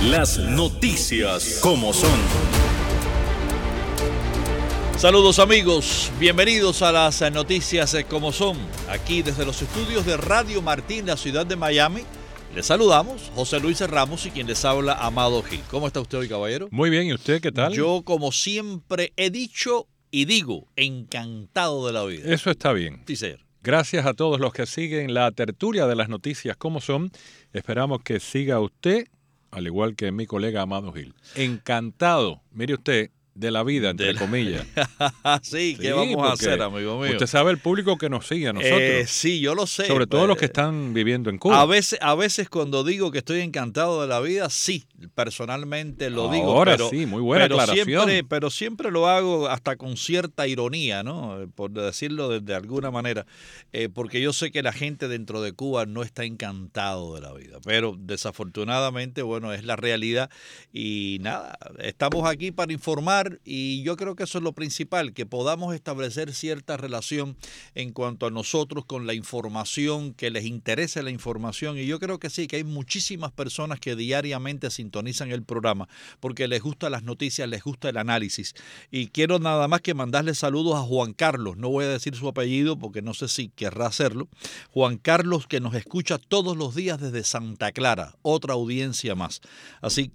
Las noticias como son. Saludos amigos, bienvenidos a las noticias como son. Aquí desde los estudios de Radio Martín, la ciudad de Miami, les saludamos José Luis Ramos y quien les habla, Amado Gil. ¿Cómo está usted hoy, caballero? Muy bien, ¿y usted qué tal? Yo, como siempre he dicho y digo, encantado de la vida. Eso está bien. Sí, señor. Gracias a todos los que siguen la tertulia de las noticias como son. Esperamos que siga usted, al igual que mi colega Amado Gil. Encantado, mire usted, de la vida, entre comillas. Sí, ¿qué vamos a hacer, amigo mío? Usted sabe el público que nos sigue a nosotros. Sí, yo lo sé. Sobre todo los que están viviendo en Cuba. A veces cuando digo que estoy encantado de la vida, sí, personalmente lo digo. Ahora sí, muy buena aclaración. Pero siempre lo hago hasta con cierta ironía, ¿no? Por decirlo de alguna manera, porque yo sé que la gente dentro de Cuba no está encantado de la vida, pero desafortunadamente, bueno, es la realidad y nada, estamos aquí para informar. Y yo creo que eso es lo principal, que podamos establecer cierta relación en cuanto a nosotros con la información, que les interese la información. Y yo creo que sí, que hay muchísimas personas que diariamente sintonizan el programa porque les gustan las noticias, les gusta el análisis. Y quiero nada más que mandarle saludos a Juan Carlos, no voy a decir su apellido porque no sé si querrá hacerlo. Juan Carlos, que nos escucha todos los días desde Santa Clara, otra audiencia más. Así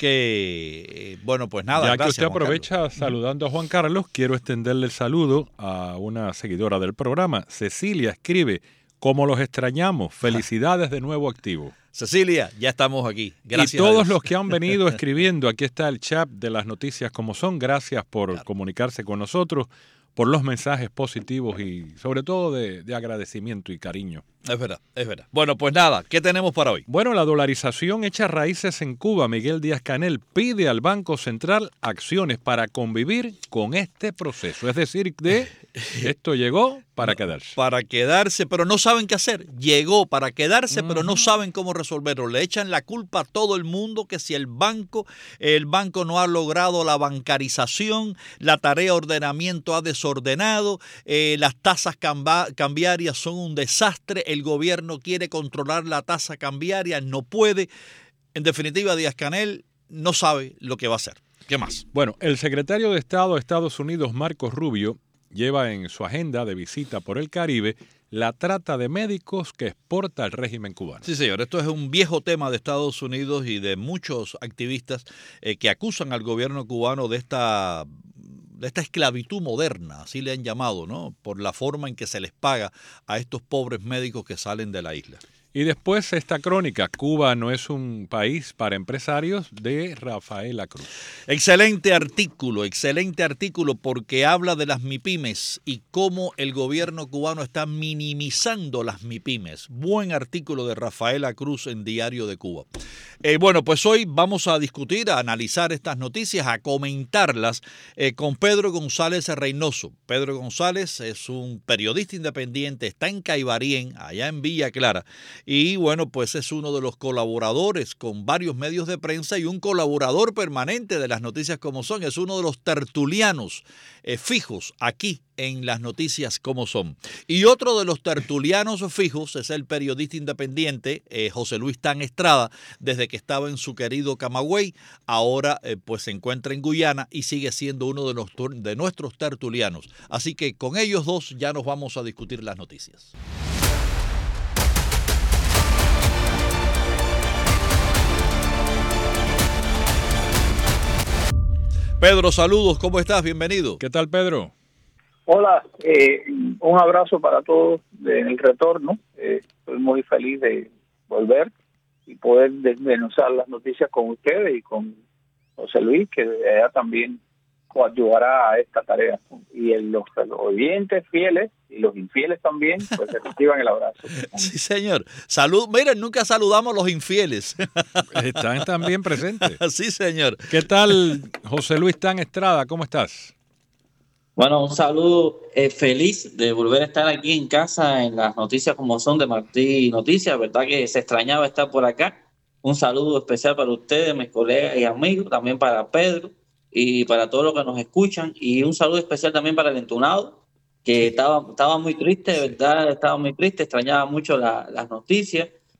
que, bueno, pues nada, ya gracias, que usted aprovecha saludando a Juan Carlos, quiero extenderle el saludo a una seguidora del programa. Cecilia escribe, como los extrañamos, felicidades de nuevo activo. Cecilia, ya estamos aquí. Gracias. Y todos los que han venido escribiendo, aquí está el chat de las noticias como son. Gracias por comunicarse con nosotros, por los mensajes positivos y sobre todo de agradecimiento y cariño. Es verdad, es verdad. Bueno, pues nada, ¿qué tenemos para hoy? Bueno, la dolarización echa raíces en Cuba. Miguel Díaz-Canel pide al Banco Central acciones para convivir con este proceso. Es decir, esto llegó para quedarse. Para quedarse, pero no saben qué hacer. Llegó para quedarse, pero no saben cómo resolverlo. Le echan la culpa a todo el mundo que si el banco no ha logrado la bancarización, la tarea de ordenamiento ha desordenado, las tasas cambiarias son un desastre, el gobierno quiere controlar la tasa cambiaria, no puede. En definitiva, Díaz-Canel no sabe lo que va a hacer. ¿Qué más? Bueno, el secretario de Estado de Estados Unidos, Marco Rubio, lleva en su agenda de visita por el Caribe la trata de médicos que exporta el régimen cubano. Sí, señor. Esto es un viejo tema de Estados Unidos y de muchos activistas que acusan al gobierno cubano de esta esclavitud moderna, así le han llamado, ¿no? Por la forma en que se les paga a estos pobres médicos que salen de la isla. Y después esta crónica, Cuba no es un país para empresarios, de Rafaela Cruz. Excelente artículo, porque habla de las MIPYMES y cómo el gobierno cubano está minimizando las MIPYMES. Buen artículo de Rafaela Cruz en Diario de Cuba. Bueno, pues hoy vamos a discutir, a analizar estas noticias, a comentarlas con Pedro González Reynoso. Pedro González es un periodista independiente, está en Caibarien, allá en Villa Clara. Y bueno, pues es uno de los colaboradores con varios medios de prensa y un colaborador permanente de las noticias como son. Es uno de los tertulianos fijos aquí en las noticias como son. Y otro de los tertulianos fijos es el periodista independiente José Luis Tan Estrada, desde que estaba en su querido Camagüey. Ahora pues se encuentra en Guyana y sigue siendo uno de nuestros tertulianos. Así que con ellos dos ya nos vamos a discutir las noticias. Pedro, saludos, ¿cómo estás? Bienvenido. ¿Qué tal, Pedro? Hola, un abrazo para todos en el retorno. Estoy muy feliz de volver y poder desmenuzar las noticias con ustedes y con José Luis, que ella también coadyuvará a esta tarea. Y los oyentes fieles y los infieles también, pues se reciban el abrazo. Sí, señor. Miren, nunca saludamos a los infieles. Están también presentes. Sí, señor. ¿Qué tal, José Luis Tan Estrada? ¿Cómo estás? Bueno, un saludo feliz de volver a estar aquí en casa en las noticias como son de Martí Noticias. Verdad que se extrañaba estar por acá. Un saludo especial para ustedes, mis colegas y amigos, también para Pedro y para todos los que nos escuchan. Y un saludo especial también para el entunado, que estaba muy triste, de verdad, estaba muy triste, extrañaba mucho las noticias.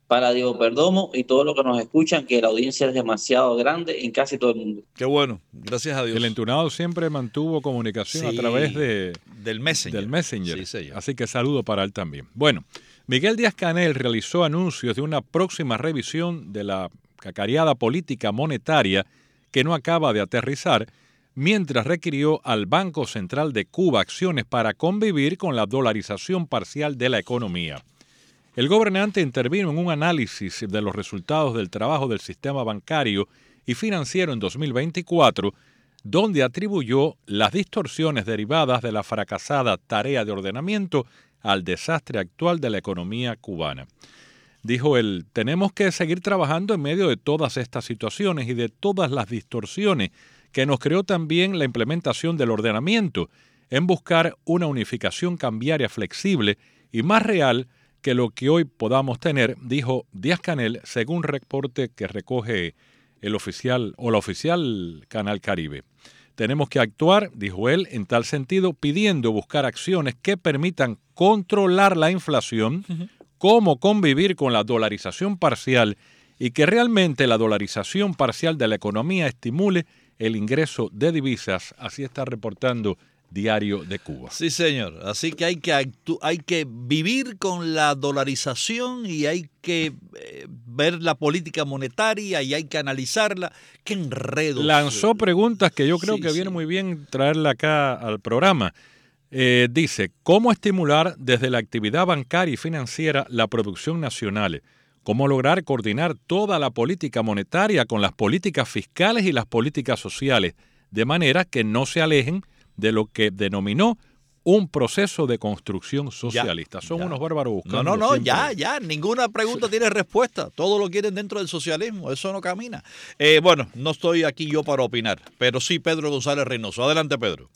para Diego Perdomo y todos los que nos escuchan, que la audiencia es demasiado grande en casi todo el mundo. Qué bueno, gracias a Dios. El entunado siempre mantuvo comunicación a través del Messenger. Sí, señor. Así que saludo para él también. Bueno, Miguel Díaz-Canel realizó anuncios de una próxima revisión de la cacareada política monetaria que no acaba de aterrizar, mientras requirió al Banco Central de Cuba acciones para convivir con la dolarización parcial de la economía. El gobernante intervino en un análisis de los resultados del trabajo del sistema bancario y financiero en 2024, donde atribuyó las distorsiones derivadas de la fracasada tarea de ordenamiento al desastre actual de la economía cubana. Dijo él, tenemos que seguir trabajando en medio de todas estas situaciones y de todas las distorsiones que nos creó también la implementación del ordenamiento, en buscar una unificación cambiaria flexible y más real que lo que hoy podamos tener, dijo Díaz-Canel, según reporte que recoge la oficial Canal Caribe. Tenemos que actuar, dijo él, en tal sentido, pidiendo buscar acciones que permitan controlar la inflación, cómo convivir con la dolarización parcial y que realmente la dolarización parcial de la economía estimule el ingreso de divisas. Así está reportando Diario de Cuba. Sí, señor. Así que hay que vivir con la dolarización y hay que ver la política monetaria y hay que analizarla. ¡Qué enredo! Lanzó preguntas que yo creo que viene muy bien traerla acá al programa. Dice, ¿cómo estimular desde la actividad bancaria y financiera la producción nacional? ¿Cómo lograr coordinar toda la política monetaria con las políticas fiscales y las políticas sociales, de manera que no se alejen de lo que denominó un proceso de construcción socialista? Son unos bárbaros buscando. No, ya. Ninguna pregunta tiene respuesta. Todo lo quieren dentro del socialismo. Eso no camina. Bueno, no estoy aquí yo para opinar, pero sí Pedro González Reynoso. Adelante, Pedro.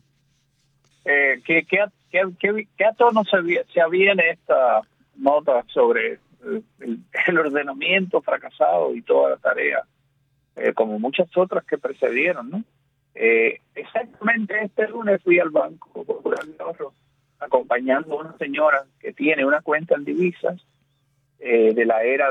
¿Qué a tono se aviene esta nota sobre el ordenamiento fracasado y toda la tarea, como muchas otras que precedieron, ¿no? Exactamente este lunes fui al Banco Popular de Ahorro acompañando a una señora que tiene una cuenta en divisas de la era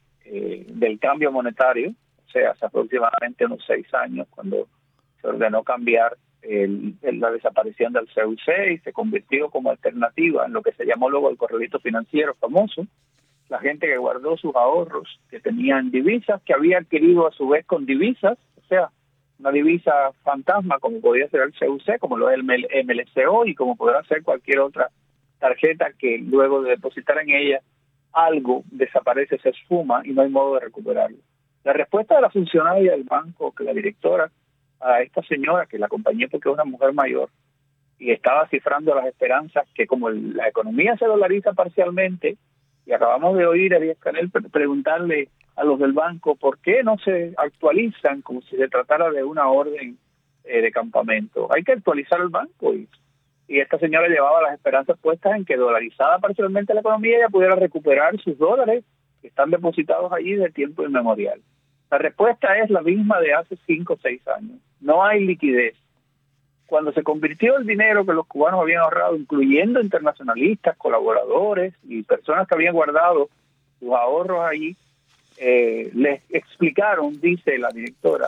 del cambio monetario, o sea, hace aproximadamente unos 6 años, cuando se ordenó cambiar la desaparición del CUC y se convirtió como alternativa en lo que se llamó luego el corralito financiero famoso. La gente que guardó sus ahorros, que tenían divisas, que había adquirido a su vez con divisas, o sea, una divisa fantasma como podía ser el CUC, como lo es el MLCO y como podrá ser cualquier otra tarjeta que luego de depositar en ella algo desaparece, se esfuma y no hay modo de recuperarlo. La respuesta de la funcionaria del banco, que la directora, a esta señora, que la acompañé porque es una mujer mayor, y estaba cifrando las esperanzas que como la economía se dolariza parcialmente, y acabamos de oír a Díaz-Canel preguntarle a los del banco por qué no se actualizan como si se tratara de una orden de campamento. Hay que actualizar el banco y esta señora llevaba las esperanzas puestas en que dolarizada parcialmente la economía ella pudiera recuperar sus dólares que están depositados allí de tiempo inmemorial. La respuesta es la misma de hace 5 o 6 años. No hay liquidez. Cuando se convirtió el dinero que los cubanos habían ahorrado, incluyendo internacionalistas, colaboradores y personas que habían guardado sus ahorros allí, les explicaron, dice la directora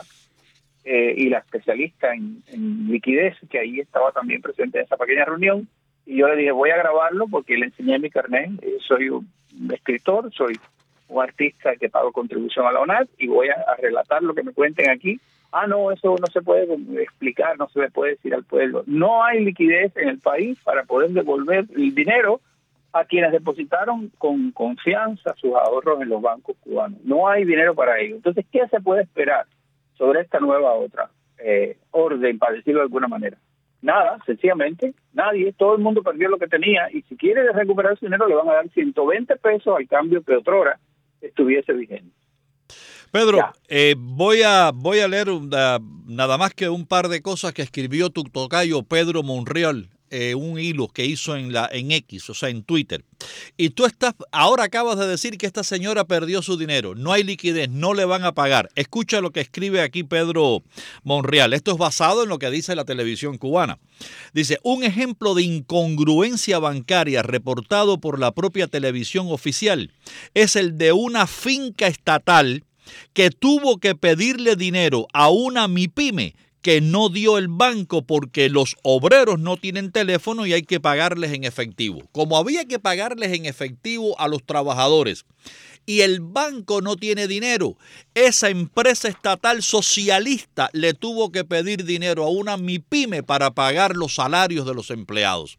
y la especialista en liquidez, que ahí estaba también presente en esa pequeña reunión, y yo le dije, voy a grabarlo porque le enseñé mi carnet, soy un escritor, soy un artista que pago contribución a la ONAD y voy a relatar lo que me cuenten aquí. No, eso no se puede explicar, no se le puede decir al pueblo. No hay liquidez en el país para poder devolver el dinero a quienes depositaron con confianza sus ahorros en los bancos cubanos. No hay dinero para ello. Entonces, ¿qué se puede esperar sobre esta nueva otra orden, para decirlo de alguna manera? Nada, sencillamente, nadie, todo el mundo perdió lo que tenía y si quiere recuperar su dinero le van a dar 120 pesos al cambio que otrora estuviese vigente. Pedro, voy a leer nada más que un par de cosas que escribió tu tocayo Pedro Monreal un hilo que hizo en X, o sea, en Twitter. Y ahora acabas de decir que esta señora perdió su dinero, no hay liquidez, no le van a pagar. Escucha lo que escribe aquí Pedro Monreal. Esto es basado en lo que dice la televisión cubana. Dice, un ejemplo de incongruencia bancaria reportado por la propia televisión oficial es el de una finca estatal que tuvo que pedirle dinero a una MIPYME que no dio el banco porque los obreros no tienen teléfono y hay que pagarles en efectivo. Como había que pagarles en efectivo a los trabajadores y el banco no tiene dinero, esa empresa estatal socialista le tuvo que pedir dinero a una MIPYME para pagar los salarios de los empleados.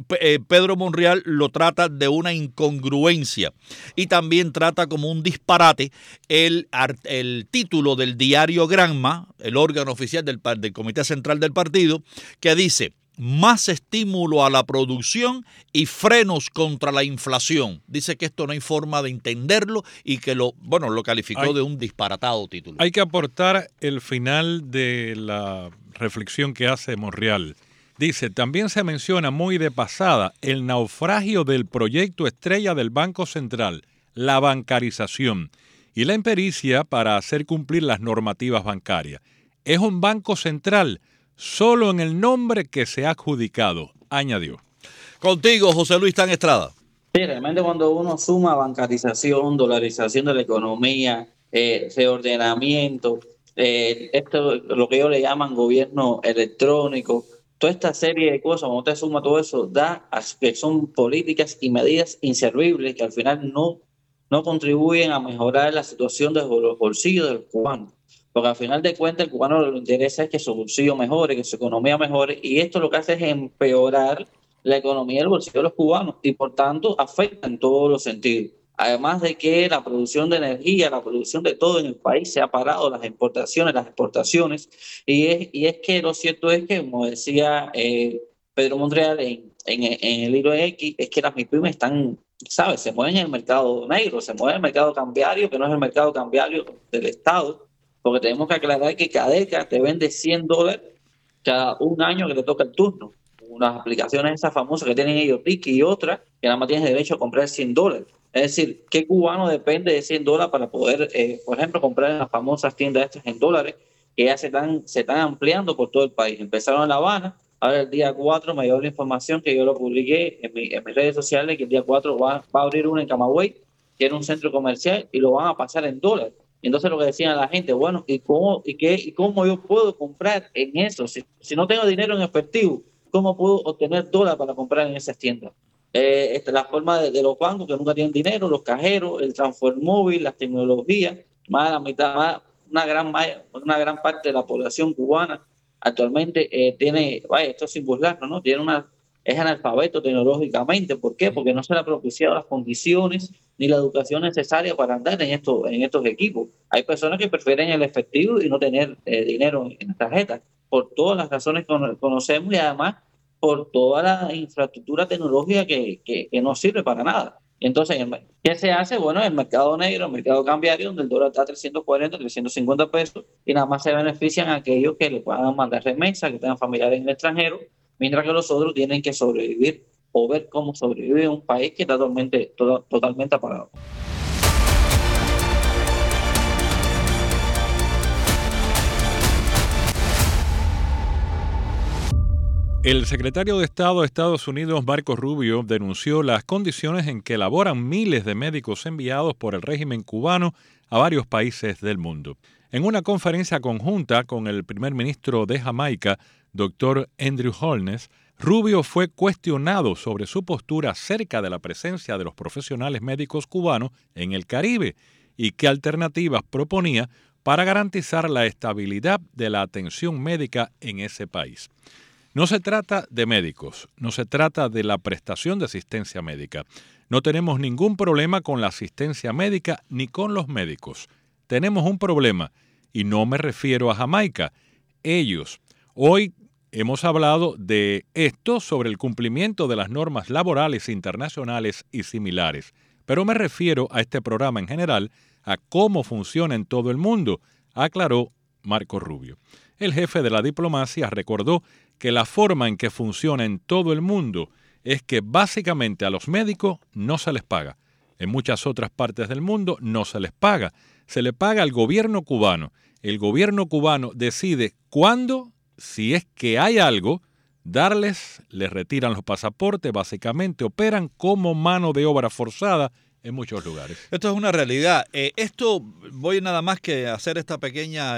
Pedro Monreal lo trata de una incongruencia y también trata como un disparate el título del diario Granma, el órgano oficial del Comité Central del Partido, que dice: más estímulo a la producción y frenos contra la inflación. Dice que esto no hay forma de entenderlo y que lo calificó de un disparatado título. Hay que aportar el final de la reflexión que hace Monreal. Dice, también se menciona muy de pasada el naufragio del proyecto estrella del Banco Central, la bancarización y la impericia para hacer cumplir las normativas bancarias. Es un banco central solo en el nombre que se ha adjudicado, añadió. Contigo, José Luis Tan Estrada. Sí, realmente cuando uno suma bancarización, dolarización de la economía, reordenamiento, esto lo que ellos le llaman gobierno electrónico, toda esta serie de cosas, cuando usted suma todo eso, da a que son políticas y medidas inservibles que al final no contribuyen a mejorar la situación de los bolsillos del cubano. Porque al final de cuentas el cubano lo que le interesa es que su bolsillo mejore, que su economía mejore, y esto lo que hace es empeorar la economía y el bolsillo de los cubanos y por tanto afecta en todos los sentidos. Además de que la producción de energía, la producción de todo en el país se ha parado, las importaciones, las exportaciones, y es que lo cierto es que, como decía Pedro Monreal en el hilo X, es que las MIPYMES están, ¿sabes? Se mueven en el mercado negro, se mueven en el mercado cambiario, que no es el mercado cambiario del Estado, porque tenemos que aclarar que Cadeca te vende $100 cada un año que le toca el turno. Unas aplicaciones esas famosas que tienen ellos, Tiki y otras, que nada más tienes derecho a comprar $100. Es decir, ¿qué cubano depende de $100 para poder, por ejemplo, comprar en las famosas tiendas estas en dólares que ya se están ampliando por todo el país? Empezaron en La Habana, ahora el día 4 me dio la información que yo lo publiqué en mis redes sociales, que el día 4 va a abrir una en Camagüey, que era un centro comercial, y lo van a pasar en dólares. Entonces lo que decían la gente, bueno, ¿y cómo yo puedo comprar en eso? Si no tengo dinero en efectivo, ¿cómo puedo obtener dólares para comprar en esas tiendas? La forma de los bancos que nunca tienen dinero, los cajeros, el transporte móvil, las tecnologías, más de la mitad, una gran parte de la población cubana actualmente tiene, esto sin burlarlo, ¿no? Es analfabeto tecnológicamente. ¿Por qué? Porque no se le ha propiciado las condiciones ni la educación necesaria para andar en estos equipos. Hay personas que prefieren el efectivo y no tener dinero en tarjetas, por todas las razones que conocemos y además por toda la infraestructura tecnológica que no sirve para nada. Entonces, ¿qué se hace? Bueno, el mercado negro, el mercado cambiario, donde el dólar está a 340, 350 pesos y nada más se benefician a aquellos que le puedan mandar remesas, que tengan familiares en el extranjero, mientras que los otros tienen que sobrevivir o ver cómo sobrevive un país que está totalmente apagado. El secretario de Estado de Estados Unidos, Marco Rubio, denunció las condiciones en que laboran miles de médicos enviados por el régimen cubano a varios países del mundo. En una conferencia conjunta con el primer ministro de Jamaica, Dr. Andrew Holness, Rubio fue cuestionado sobre su postura acerca de la presencia de los profesionales médicos cubanos en el Caribe y qué alternativas proponía para garantizar la estabilidad de la atención médica en ese país. No se trata de médicos, no se trata de la prestación de asistencia médica. No tenemos ningún problema con la asistencia médica ni con los médicos. Tenemos un problema, y no me refiero a Jamaica. Ellos. Hoy hemos hablado de esto sobre el cumplimiento de las normas laborales internacionales y similares, pero me refiero a este programa en general, a cómo funciona en todo el mundo, aclaró Marco Rubio. El jefe de la diplomacia recordó que la forma en que funciona en todo el mundo es que básicamente a los médicos no se les paga. En muchas otras partes del mundo no se les paga. Se le paga al gobierno cubano. El gobierno cubano decide cuándo, si es que hay algo, les retiran los pasaportes, básicamente operan como mano de obra forzada en muchos lugares. Esto es una realidad. Esto voy nada más que hacer esta pequeña,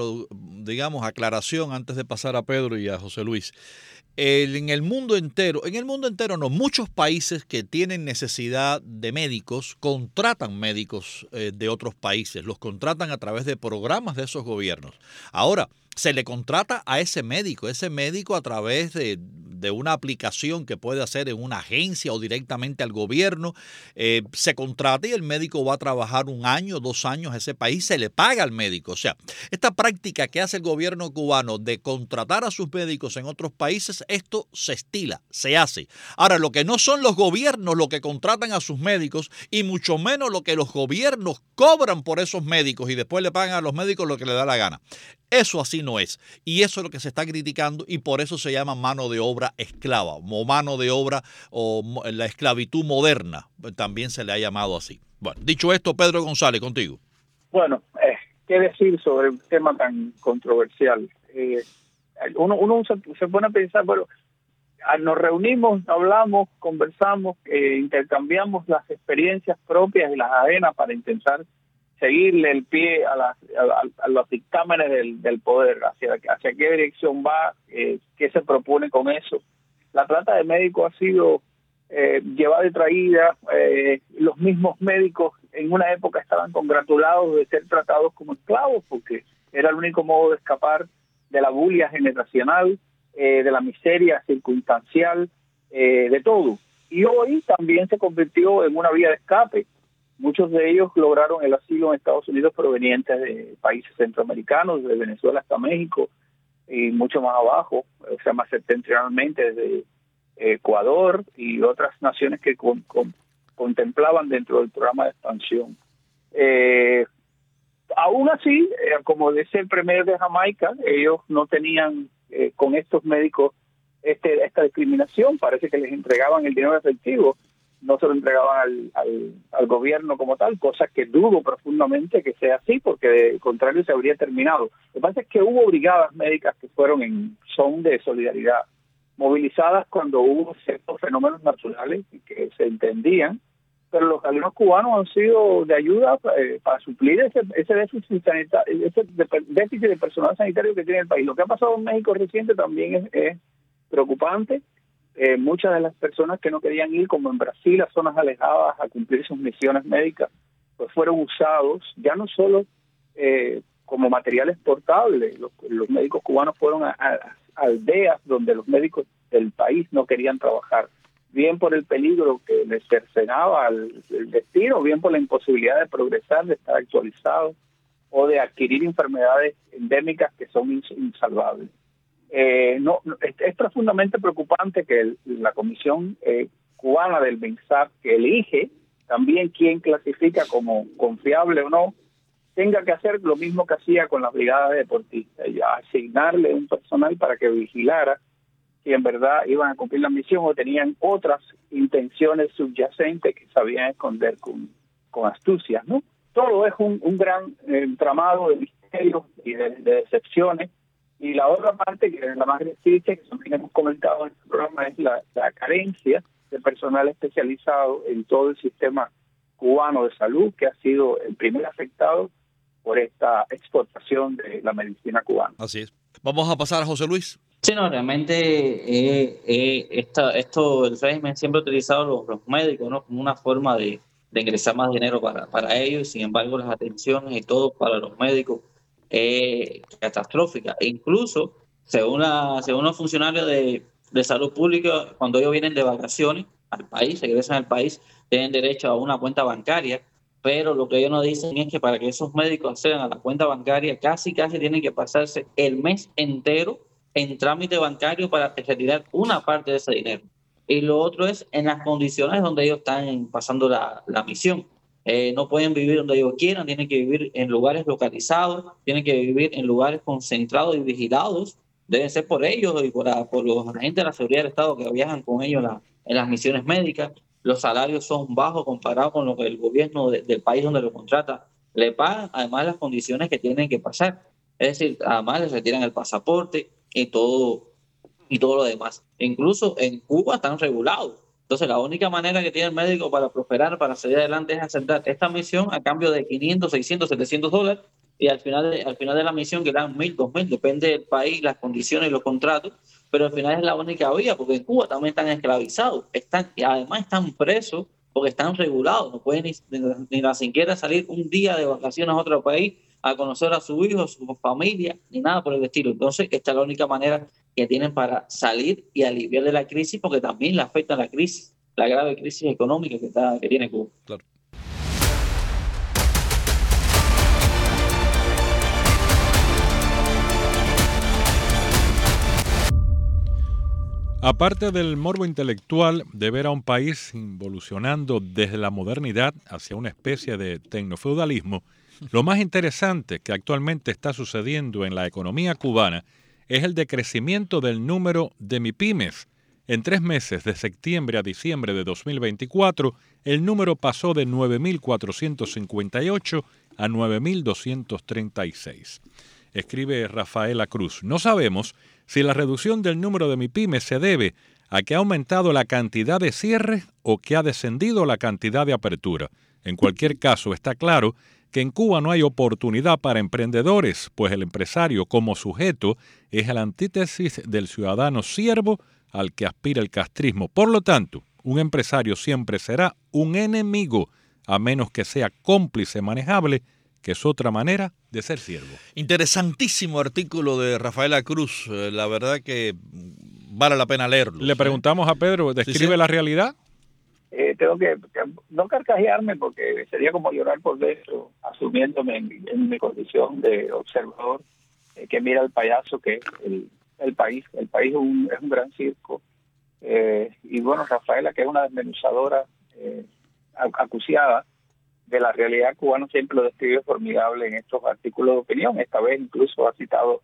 aclaración antes de pasar a Pedro y a José Luis. En el mundo entero no, muchos países que tienen necesidad de médicos contratan médicos de otros países, los contratan a través de programas de esos gobiernos. Ahora, se le contrata a ese médico a través de una aplicación que puede hacer en una agencia o directamente al gobierno. Se contrata y el médico va a trabajar 1 año, 2 años a ese país, se le paga al médico. O sea, esta práctica que hace el gobierno cubano de contratar a sus médicos en otros países, esto se estila, se hace. Ahora, lo que no son los gobiernos los que contratan a sus médicos y mucho menos lo que los gobiernos cobran por esos médicos y después le pagan a los médicos lo que le da la gana. Eso así no es. Y eso es lo que se está criticando y por eso se llama mano de obra esclava o mano de obra o la esclavitud moderna. También se le ha llamado así. Bueno, dicho esto, Pedro González, contigo. Bueno, ¿qué decir sobre un tema tan controversial? Uno se pone a pensar, bueno, nos reunimos, hablamos, conversamos, intercambiamos las experiencias propias y las ajenas para intentar seguirle el pie a los dictámenes del poder, hacia qué dirección va, qué se propone con eso. La trata de médicos ha sido llevada y traída. Los mismos médicos en una época estaban congratulados de ser tratados como esclavos porque era el único modo de escapar de la bulia generacional, de la miseria circunstancial, de todo. Y hoy también se convirtió en una vía de escape. Muchos de ellos lograron el asilo en Estados Unidos provenientes de países centroamericanos, de Venezuela hasta México y mucho más abajo, o sea, más septentrionalmente desde Ecuador y otras naciones que contemplaban dentro del programa de expansión. Aún así, como decía el premier de Jamaica, ellos no tenían con estos médicos esta discriminación. Parece que les entregaban el dinero efectivo, no se lo entregaban al gobierno como tal, cosa que dudo profundamente que sea así, porque de contrario se habría terminado. Lo que pasa es que hubo brigadas médicas que fueron en son de solidaridad, movilizadas cuando hubo ciertos fenómenos naturales que se entendían, pero los galenos cubanos han sido de ayuda para suplir ese déficit sanitario, ese déficit de personal sanitario que tiene el país. Lo que ha pasado en México reciente también es preocupante. Muchas de las personas que no querían ir, como en Brasil, a zonas alejadas a cumplir sus misiones médicas, pues fueron usados ya no solo como material exportable. Los médicos cubanos fueron a aldeas donde los médicos del país no querían trabajar, bien por el peligro que les cercenaba el destino, bien por la imposibilidad de progresar, de estar actualizados o de adquirir enfermedades endémicas que son insalvables. Es profundamente preocupante que la Comisión Cubana del BINSAP, que elige también quién clasifica como confiable o no, tenga que hacer lo mismo que hacía con las brigadas deportistas, asignarle un personal para que vigilara si en verdad iban a cumplir la misión o tenían otras intenciones subyacentes que sabían esconder con astucia, ¿no? Todo es un gran entramado de misterios y de decepciones. Y la otra parte, que es la más triste, que también hemos comentado en este programa, es la carencia de personal especializado en todo el sistema cubano de salud, que ha sido el primer afectado por esta exportación de la medicina cubana. Así es. Vamos a pasar a José Luis. Sí, no, realmente el régimen siempre ha utilizado los médicos, ¿no?, como una forma de ingresar más dinero para ellos. Sin embargo, las atenciones y todo para los médicos catastrófica. E incluso, según los funcionarios de salud pública, cuando ellos vienen de vacaciones al país, regresan al país, tienen derecho a una cuenta bancaria, pero lo que ellos nos dicen es que para que esos médicos accedan a la cuenta bancaria, casi tienen que pasarse el mes entero en trámite bancario para retirar una parte de ese dinero. Y lo otro es en las condiciones donde ellos están pasando la misión. No pueden vivir donde ellos quieran, tienen que vivir en lugares localizados, tienen que vivir en lugares concentrados y vigilados deben ser por ellos y por los agentes de la seguridad del Estado que viajan con ellos en las misiones médicas. Los salarios son bajos comparados con lo que el gobierno del país donde lo contrata le paga, además de las condiciones que tienen que pasar. Es decir, además les retiran el pasaporte y todo lo demás. Incluso en Cuba están regulados. Entonces, la única manera que tiene el médico para prosperar, para salir adelante, es aceptar esta misión a cambio de 500, 600, 700 dólares, y al final de la misión que dan 1.000, 2.000, depende del país, las condiciones y los contratos, pero al final es la única vía, porque en Cuba también están esclavizados, y además están presos porque están regulados, no pueden ni tan siquiera salir un día de vacaciones a otro país a conocer a su hijo, a su familia, ni nada por el estilo. Entonces, esta es la única manera que tienen para salir y aliviar de la crisis, porque también le afecta la crisis, la grave crisis económica que tiene Cuba. Claro. Aparte del morbo intelectual de ver a un país involucionando desde la modernidad hacia una especie de tecnofeudalismo, lo más interesante que actualmente está sucediendo en la economía cubana es el decrecimiento del número de MIPYMES. En 3 meses, de septiembre a diciembre de 2024, el número pasó de 9.458 a 9.236. Escribe Rafaela Cruz: no sabemos si la reducción del número de MIPYMES se debe a que ha aumentado la cantidad de cierres o que ha descendido la cantidad de apertura. En cualquier caso, está claro que en Cuba no hay oportunidad para emprendedores, pues el empresario como sujeto es la antítesis del ciudadano siervo al que aspira el castrismo. Por lo tanto, un empresario siempre será un enemigo, a menos que sea cómplice manejable, que es otra manera de ser siervo. Interesantísimo artículo de Rafaela Cruz. La verdad que vale la pena leerlo. Le preguntamos a Pedro, ¿describe sí. la realidad? Tengo que no carcajearme porque sería como llorar por dentro, asumiéndome en mi condición de observador que mira al payaso que es el país. El país es un gran circo. Y bueno, Rafaela, que es una desmenuzadora acuciada de la realidad cubana, siempre lo describe formidable en estos artículos de opinión. Esta vez incluso ha citado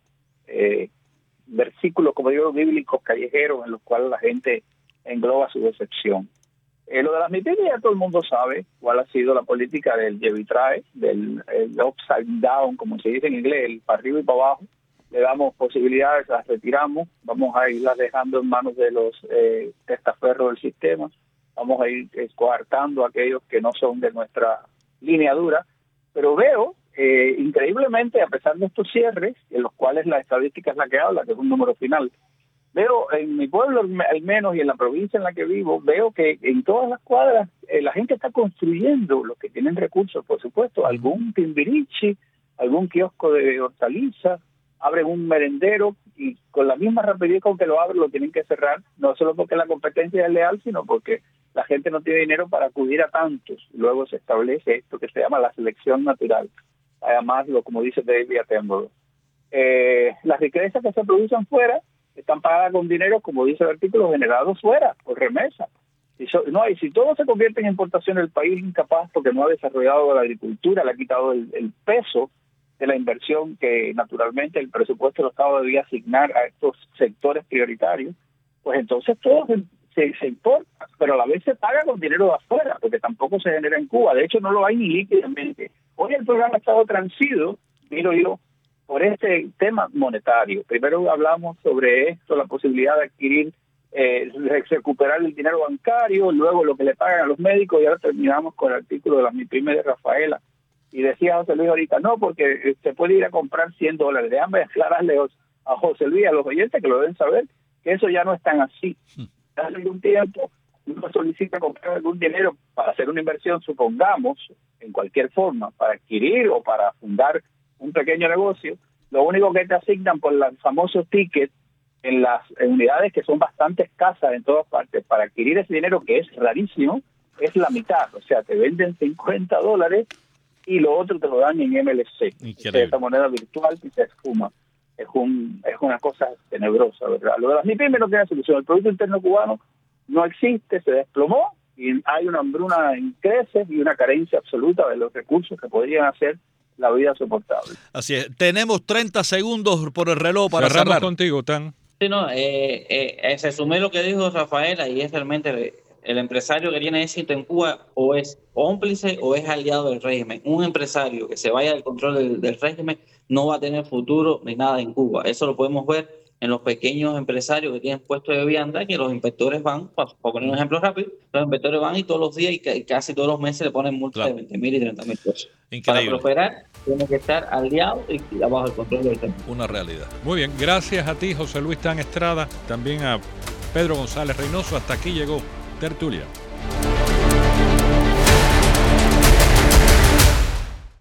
versículos, como digo, bíblicos callejeros en los cuales la gente engloba su decepción. Lo de las MIPYMES ya todo el mundo sabe cuál ha sido la política del lleve y trae, del upside down, como se dice en inglés, el para arriba y para abajo. Le damos posibilidades, las retiramos, vamos a irlas dejando en manos de los testaferros del sistema, vamos a ir coartando a aquellos que no son de nuestra línea dura, pero veo, increíblemente, a pesar de estos cierres, en los cuales la estadística es la que habla, que es un número final, veo en mi pueblo al menos y en la provincia en la que vivo, veo que en todas las cuadras la gente está construyendo, los que tienen recursos, por supuesto, algún timbiriche, algún kiosco de hortalizas, abren un merendero y con la misma rapidez con que lo abren lo tienen que cerrar, no solo porque la competencia es leal, sino porque la gente no tiene dinero para acudir a tantos. Luego se establece esto que se llama la selección natural, además, como dice David Attenborough. Las riquezas que se producen fuera están pagadas con dinero, como dice el artículo, generados fuera, por remesa. Y si todo se convierte en importación, el país es incapaz porque no ha desarrollado la agricultura, le ha quitado el peso de la inversión que naturalmente el presupuesto del Estado debía asignar a estos sectores prioritarios, pues entonces todo se importa, pero a la vez se paga con dinero de afuera, porque tampoco se genera en Cuba. De hecho, no lo hay ni líquidamente. Hoy el programa ha estado transido, miro yo, por este tema monetario. Primero hablamos sobre esto, la posibilidad de adquirir, recuperar el dinero bancario, luego lo que le pagan a los médicos, y ahora terminamos con el artículo de las MIPYMES de Rafaela. Y decía José Luis ahorita, no, porque se puede ir a comprar $100. Déjame aclararle a José Luis, a los oyentes que lo deben saber, que eso ya no es tan así. Hace algún tiempo uno solicita comprar algún dinero para hacer una inversión, supongamos, en cualquier forma, para adquirir o para fundar un pequeño negocio. Lo único que te asignan por los famosos tickets en las unidades que son bastante escasas en todas partes para adquirir ese dinero, que es rarísimo, es la mitad. O sea, te venden $50 y lo otro te lo dan en MLC, esta moneda virtual que se esfuma. Es una cosa tenebrosa, ¿verdad? Lo de las MIPYMES no tiene solución. El Producto Interno Cubano no existe, se desplomó y hay una hambruna en creces y una carencia absoluta de los recursos que podrían hacer la vida soportable. Así es. Tenemos 30 segundos por el reloj para Cerramos cerrar. contigo, Tan. Sí, no, se sumé lo que dijo Rafaela, y es realmente el empresario que tiene éxito en Cuba o es cómplice o es aliado del régimen. Un empresario que se vaya del control del régimen no va a tener futuro ni nada en Cuba. Eso lo podemos ver en los pequeños empresarios que tienen puestos de vianda, que los inspectores van, para poner un ejemplo rápido, los inspectores van y todos los días y casi todos los meses le ponen multas de 20.000 y 30.000 pesos. Increíble. Para prosperar, tiene que estar aliado y bajo el control del régimen. Una realidad. Muy bien, gracias a ti, José Luis Tan Estrada, también a Pedro González Reynoso. Hasta aquí llegó Tertulia.